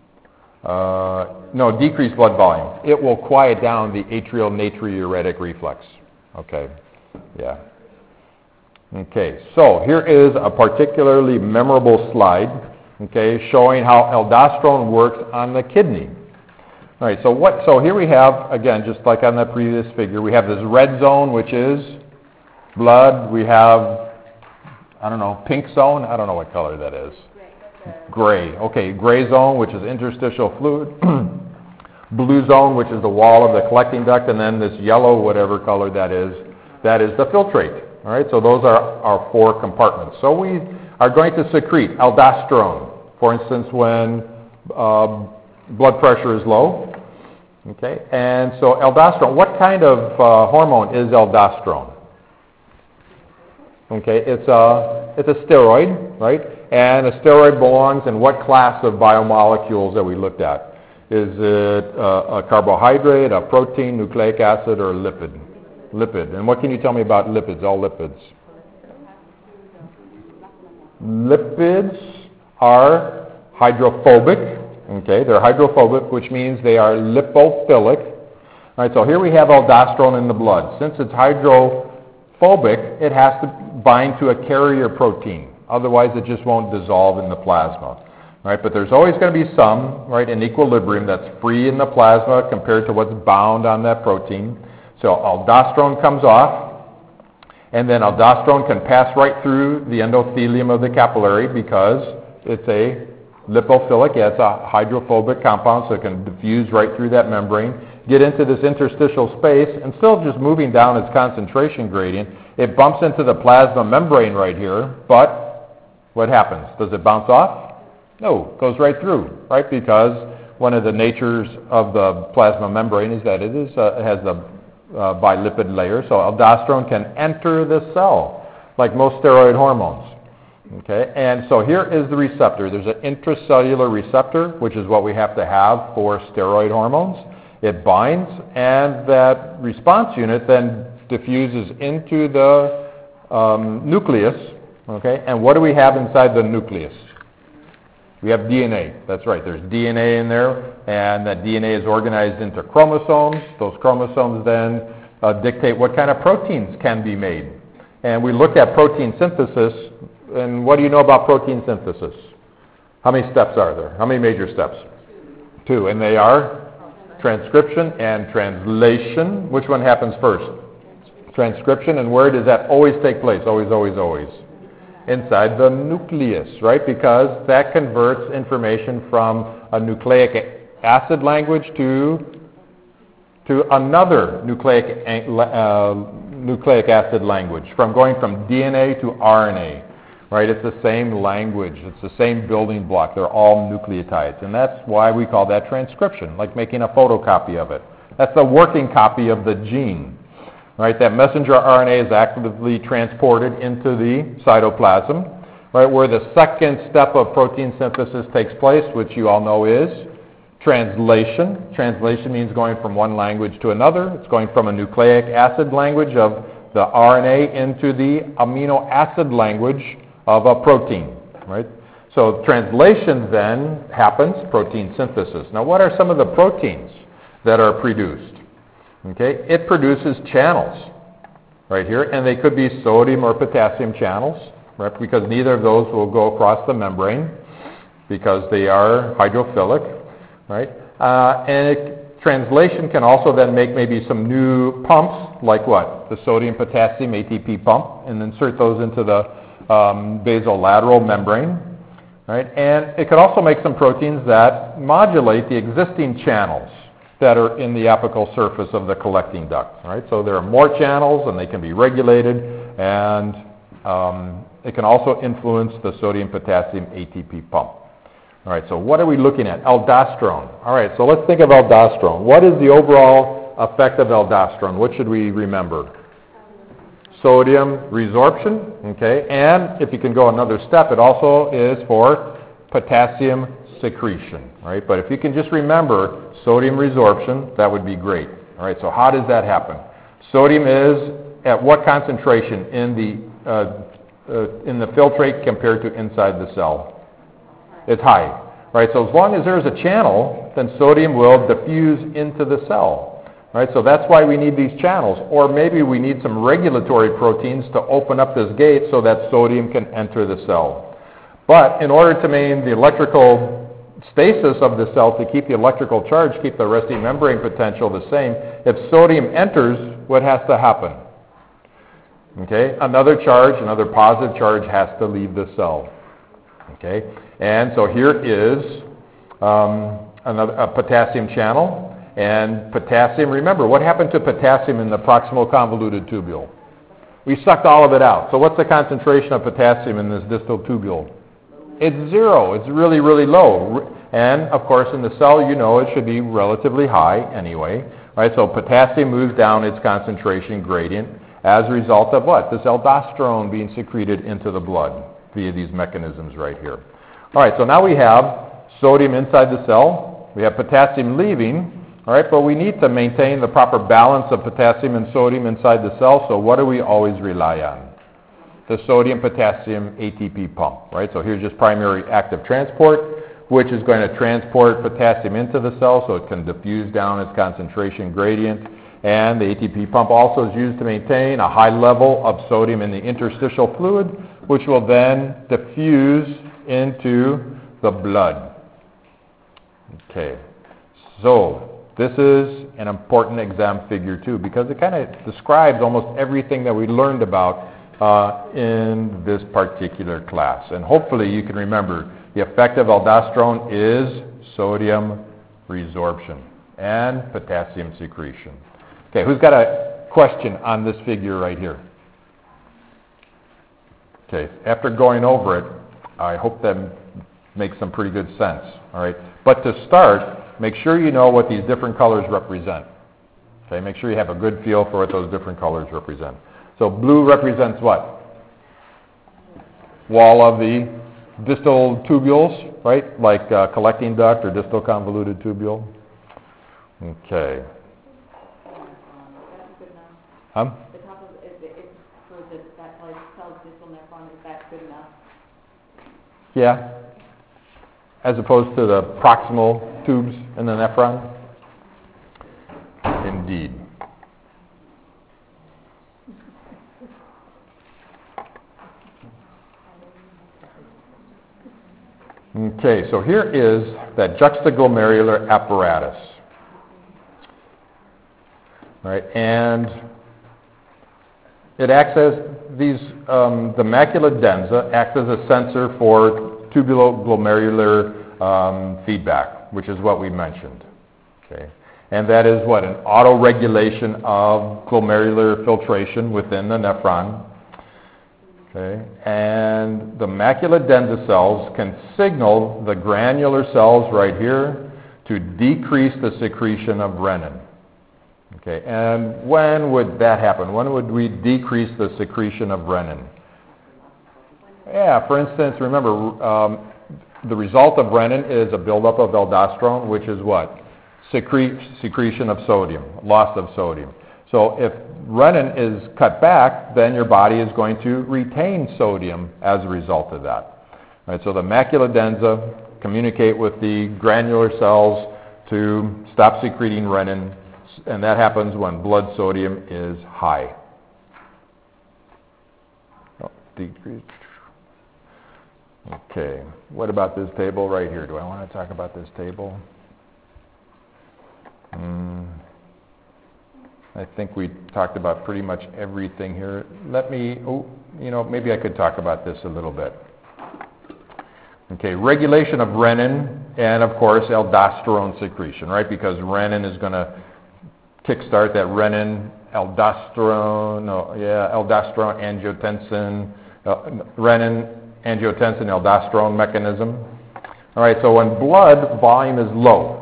No, decreased blood volume. It will quiet down the atrial natriuretic reflex. Okay, yeah. Okay, so here is a particularly memorable slide, okay, showing how aldosterone works on the kidney. All right, so here we have, again, just like on the previous figure, we have this red zone, which is blood. We have, pink zone. I don't know what color that is. Gray. Okay, gray zone, which is interstitial fluid. Blue zone, which is the wall of the collecting duct, and then this yellow, whatever color that is the filtrate. All right, so those are our four compartments. So we are going to secrete aldosterone, for instance, when blood pressure is low. Okay, and so aldosterone, what kind of hormone is aldosterone? Okay, it's a steroid, right? And a steroid belongs in what class of biomolecules that we looked at? Is it a carbohydrate, a protein, nucleic acid, or lipid? Lipid. And what can you tell me about lipids, all lipids? Lipids are hydrophobic. Okay, they're hydrophobic, which means they are lipophilic. All right, so here we have aldosterone in the blood. Since it's hydrophobic, it has to bind to a carrier protein. Otherwise, it just won't dissolve in the plasma. Right? But there's always going to be some, right, in equilibrium that's free in the plasma compared to what's bound on that protein. So aldosterone comes off, and then aldosterone can pass right through the endothelium of the capillary because It's a lipophilic. Yeah, it's a hydrophobic compound, so it can diffuse right through that membrane, get into this interstitial space, and still just moving down its concentration gradient. It bumps into the plasma membrane right here, but what happens? Does it bounce off? No, it goes right through, right? Because one of the natures of the plasma membrane is that it has the bilipid layer, so aldosterone can enter the cell, like most steroid hormones. Okay, and so here is the receptor. There's an intracellular receptor, which is what we have to have for steroid hormones. It binds, and that response unit then diffuses into the nucleus. Okay, and what do we have inside the nucleus? We have DNA. That's right. There's DNA in there, and that DNA is organized into chromosomes. Those chromosomes then dictate what kind of proteins can be made. And we looked at protein synthesis. And what do you know about protein synthesis? How many steps are there? How many major steps? 2. And they are transcription and translation. Which one happens first? Transcription. And where does that always take place? Always, always, always. Inside the nucleus, right? Because that converts information from a nucleic acid language to another nucleic acid language, going from DNA to RNA. Right, it's the same language. It's the same building block. They're all nucleotides. And that's why we call that transcription, like making a photocopy of it. That's the working copy of the gene. Right, that messenger RNA is actively transported into the cytoplasm, right, where the second step of protein synthesis takes place, which you all know is translation. Translation means going from one language to another. It's going from a nucleic acid language of the RNA into the amino acid language of a protein, right? So translation then happens, protein synthesis. Now what are some of the proteins that are produced? Okay, it produces channels right here, and they could be sodium or potassium channels, right? Because neither of those will go across the membrane because they are hydrophilic, right? Translation can also then make maybe some new pumps, like what? The sodium-potassium ATP pump, and insert those into the basolateral membrane, right? And it could also make some proteins that modulate the existing channels that are in the apical surface of the collecting duct, right? So there are more channels, and they can be regulated, and it can also influence the sodium-potassium ATP pump. All right, so what are we looking at? Aldosterone. All right, so let's think of aldosterone. What is the overall effect of aldosterone? What should we remember? Sodium resorption, okay? And if you can go another step, it also is for potassium secretion, right? But if you can just remember sodium resorption, that would be great. All right, so how does that happen? Sodium is at what concentration in the filtrate compared to inside the cell? It's high, right? So as long as there's a channel, then sodium will diffuse into the cell, right? So that's why we need these channels. Or maybe we need some regulatory proteins to open up this gate so that sodium can enter the cell. But in order to maintain the electrical stasis of the cell, to keep the electrical charge, keep the resting membrane potential the same, if sodium enters, what has to happen? Okay, another positive charge has to leave the cell. Okay, and so here is a potassium channel. And potassium, remember, what happened to potassium in the proximal convoluted tubule? We sucked all of it out. So what's the concentration of potassium in this distal tubule? It's 0. It's really, really low. And, of course, in the cell, you know it should be relatively high anyway. Right? So potassium moves down its concentration gradient as a result of what? This aldosterone being secreted into the blood via these mechanisms right here. All right, so now we have sodium inside the cell. We have potassium leaving. All right, but we need to maintain the proper balance of potassium and sodium inside the cell, so what do we always rely on? The sodium-potassium ATP pump, right? So here's just primary active transport, which is going to transport potassium into the cell so it can diffuse down its concentration gradient. And the ATP pump also is used to maintain a high level of sodium in the interstitial fluid, which will then diffuse into the blood. Okay, so this is an important exam figure too, because it kind of describes almost everything that we learned about in this particular class. And hopefully you can remember The effect of aldosterone is sodium resorption and potassium secretion. Okay, who's got a question on this figure right here? Okay, after going over it, I hope that makes some pretty good sense, all right? But to start, make sure you know what these different colors represent. Okay, make sure you have a good feel for what those different colors represent. So blue represents what? Wall of the distal tubules, right? Like collecting duct or distal convoluted tubule. Okay. Good enough. Huh? The top of it for that like cell distal nephron, is that good enough? Yeah. As opposed to the proximal tubes in the nephron? Indeed. Okay, so here is that juxtaglomerular apparatus. Right, and it acts as the macula densa acts as a sensor for tubuloglomerular feedback, which is what we mentioned. Okay, and that is what? An autoregulation of glomerular filtration within the nephron. Okay, and the macula densa cells can signal the granular cells right here to decrease the secretion of renin. Okay, and when would that happen? When would we decrease the secretion of renin? Yeah, for instance, remember, the result of renin is a buildup of aldosterone, which is what? Secretion of sodium, loss of sodium. So if renin is cut back, then your body is going to retain sodium as a result of that. Right, so the macula densa communicate with the granular cells to stop secreting renin, and that happens when blood sodium is high. Oh, decrease. Okay, what about this table right here? Do I want to talk about this table? I think we talked about pretty much everything here. Maybe I could talk about this a little bit. Okay, regulation of renin and, of course, aldosterone secretion, right? Because renin is going to kickstart that aldosterone, angiotensin, renin, angiotensin, aldosterone mechanism. All right, so when blood volume is low,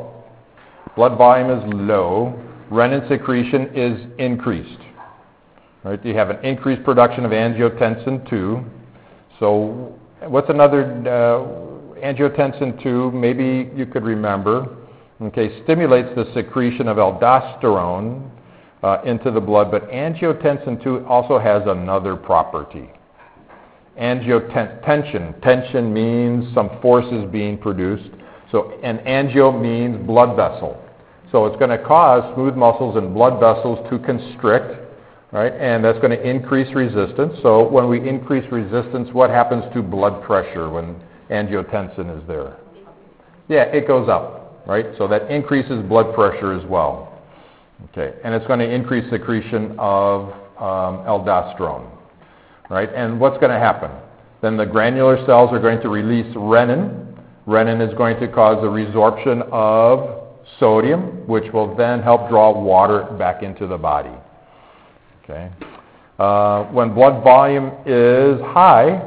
renin secretion is increased. Right, you have an increased production of angiotensin 2. So what's another angiotensin 2? Maybe you could remember. Okay, stimulates the secretion of aldosterone into the blood, but angiotensin 2 also has another property. Angiotensin. Tension means some force is being produced. So, and angio means blood vessel. So it's going to cause smooth muscles and blood vessels to constrict, right? And that's going to increase resistance. So when we increase resistance, what happens to blood pressure when angiotensin is there? Yeah, it goes up. Right, so that increases blood pressure as well. Okay, and it's going to increase secretion of aldosterone. Right, and what's going to happen? Then the granular cells are going to release renin. Renin is going to cause the resorption of sodium, which will then help draw water back into the body. Okay, when blood volume is high,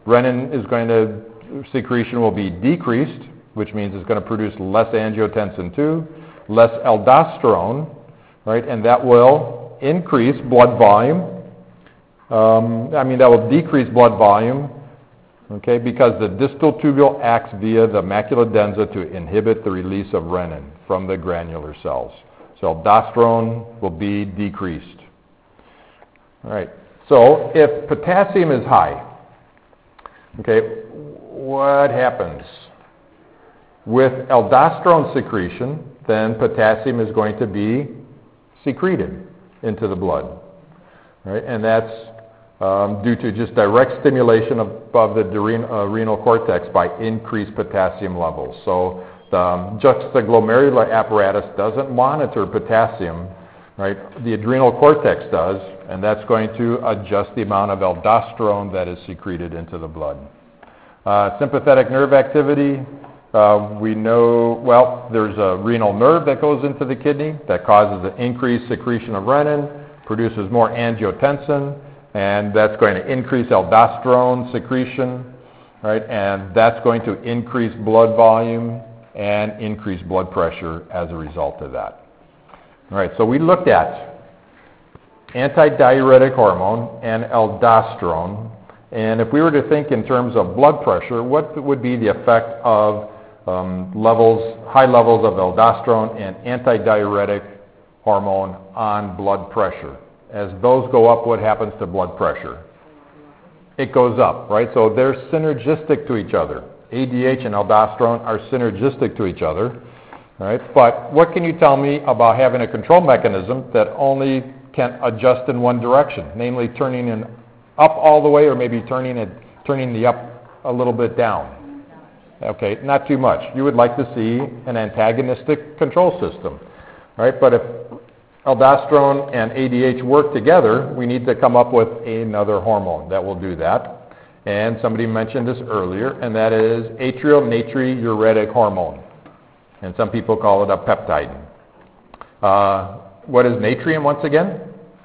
secretion will be decreased, which means it's going to produce less angiotensin 2, less aldosterone, right? And that will increase blood volume. That will decrease blood volume, okay, because the distal tubule acts via the macula densa to inhibit the release of renin from the granular cells. So aldosterone will be decreased. All right. So if potassium is high, okay, what happens? With aldosterone secretion, then potassium is going to be secreted into the blood, right? And that's due to just direct stimulation of the renal cortex by increased potassium levels. So the juxtaglomerular apparatus doesn't monitor potassium, right? The adrenal cortex does, and that's going to adjust the amount of aldosterone that is secreted into the blood. Sympathetic nerve activity, we know, well, there's a renal nerve that goes into the kidney that causes an increased secretion of renin, produces more angiotensin, and that's going to increase aldosterone secretion, right? And that's going to increase blood volume and increase blood pressure as a result of that. All right, so we looked at antidiuretic hormone and aldosterone, and if we were to think in terms of blood pressure, what would be the effect of high levels of aldosterone and antidiuretic hormone on blood pressure? As those go up, what happens to blood pressure? It goes up, right? So they're synergistic to each other. ADH and aldosterone are synergistic to each other, right? But what can you tell me about having a control mechanism that only can adjust in one direction, namely turning it up all the way or maybe turning the up a little bit down? Okay, not too much. You would like to see an antagonistic control system, right? But if aldosterone and ADH work together, we need to come up with another hormone that will do that. And somebody mentioned this earlier, and that is atrial natriuretic hormone. And some people call it a peptide. What is natrium once again?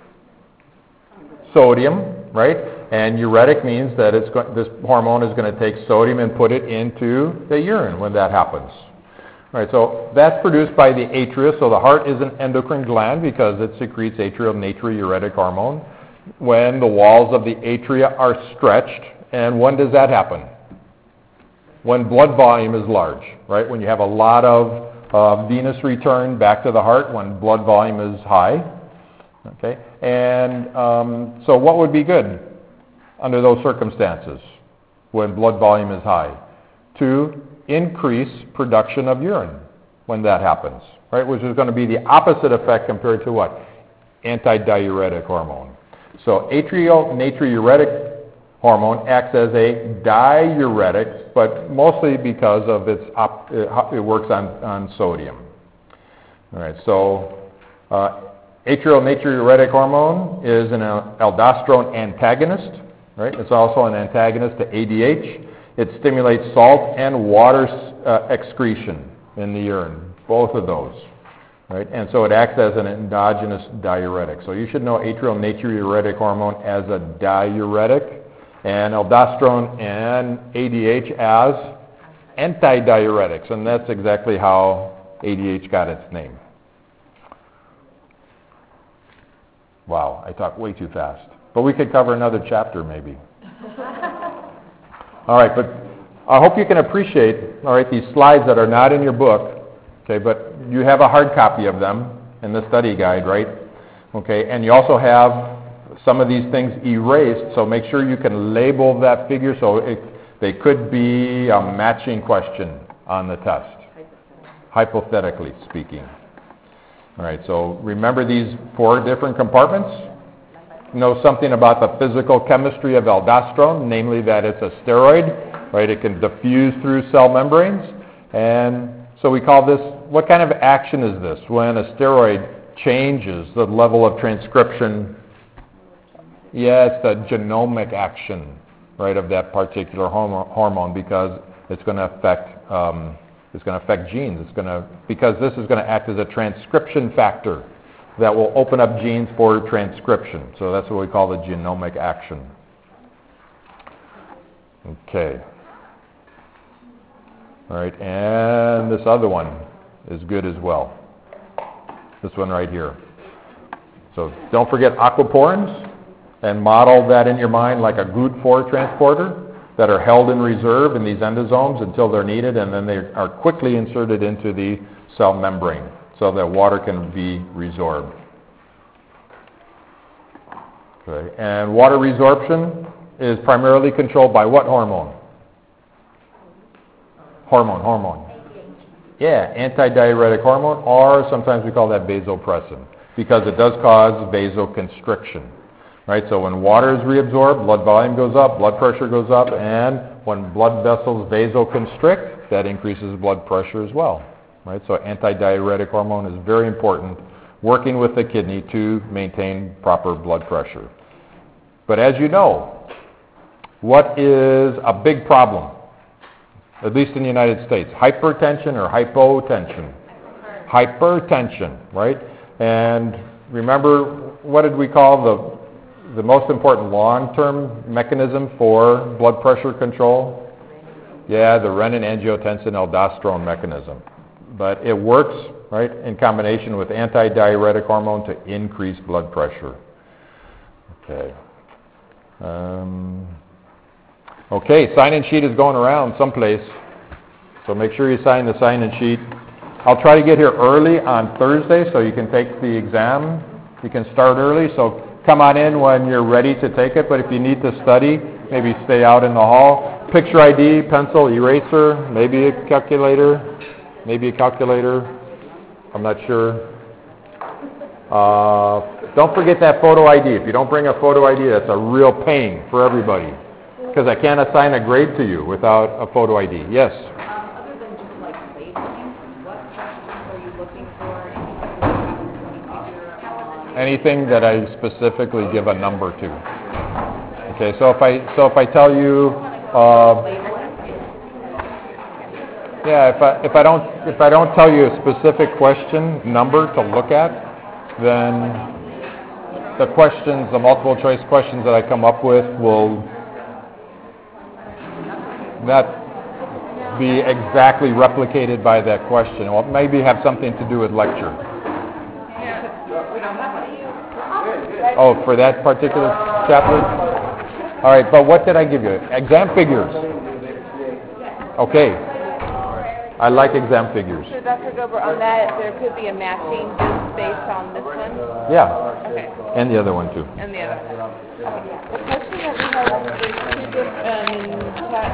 Sodium, right? And uretic means that this hormone is going to take sodium and put it into the urine when that happens. All right, so that's produced by the atria. So the heart is an endocrine gland because it secretes atrial natriuretic hormone when the walls of the atria are stretched. And when does that happen? When blood volume is large, right? When you have a lot of venous return back to the heart, when blood volume is high. Okay, and so what would be good under those circumstances when blood volume is high? To increase production of urine when that happens, right? Which is going to be the opposite effect compared to what? Antidiuretic hormone. So atrial natriuretic hormone acts as a diuretic, but mostly because of it works on sodium. All right, so atrial natriuretic hormone is an aldosterone antagonist, right? It's also an antagonist to ADH. It stimulates salt and water excretion in the urine, both of those, right? And so it acts as an endogenous diuretic. So you should know atrial natriuretic hormone as a diuretic, and aldosterone and ADH as antidiuretics, and that's exactly how ADH got its name. Wow, I talk way too fast. But we could cover another chapter maybe. All right, but I hope you can appreciate, all right, these slides that are not in your book, okay, but you have a hard copy of them in the study guide, right? Okay, and you also have some of these things erased, so make sure you can label that figure so they could be a matching question on the test, hypothetically speaking. All right, so remember these 4 different compartments. Know something about the physical chemistry of aldosterone, namely that it's a steroid, right? It can diffuse through cell membranes. And so we call this, what kind of action is this? When a steroid changes the level of transcription. Yeah, it's the genomic action, right, of that particular hormone because it's going to affect genes. Because this is going to act as a transcription factor that will open up genes for transcription. So that's what we call the genomic action. Okay. All right, and this other one is good as well. This one right here. So don't forget aquaporins, and model that in your mind like a GUT4 transporter that are held in reserve in these endosomes until they're needed, and then they are quickly inserted into the cell membrane so that water can be resorbed. Okay. And water resorption is primarily controlled by what hormone? Hormone. Yeah, antidiuretic hormone, or sometimes we call that vasopressin because it does cause vasoconstriction. Right, so when water is reabsorbed, blood volume goes up, blood pressure goes up, and when blood vessels vasoconstrict, that increases blood pressure as well. Right, so antidiuretic hormone is very important, working with the kidney to maintain proper blood pressure. But as you know, what is a big problem at least in the United States. Hypertension or hypotension? Hypertension, right? And remember, what did we call the most important long-term mechanism for blood pressure control? Yeah, the renin-angiotensin-aldosterone mechanism. But it works, right, in combination with antidiuretic hormone to increase blood pressure. Okay. Okay, sign-in sheet is going around someplace. So make sure you sign the sign-in sheet. I'll try to get here early on Thursday so you can take the exam. You can start early, so come on in when you're ready to take it. But if you need to study, maybe stay out in the hall. Picture ID, pencil, eraser, maybe a calculator. I'm not sure. Don't forget that photo ID. If you don't bring a photo ID, that's a real pain for everybody. Because I can't assign a grade to you without a photo ID. Yes? Other than just like labeling, what questions are you looking for? Anything that I specifically give a number to. Okay, so if I tell you, if I don't tell you a specific question number to look at, then the questions, the multiple choice questions that I come up with will not be exactly replicated by that question. It will maybe have something to do with lecture. Oh, for that particular chapter? All right, but what did I give you? Exam figures. Okay. I like exam figures. So Dr. Gober, on that, there could be a matching just based on this one? Yeah. Okay. And the other one too. And the other one. The question that we have is two different,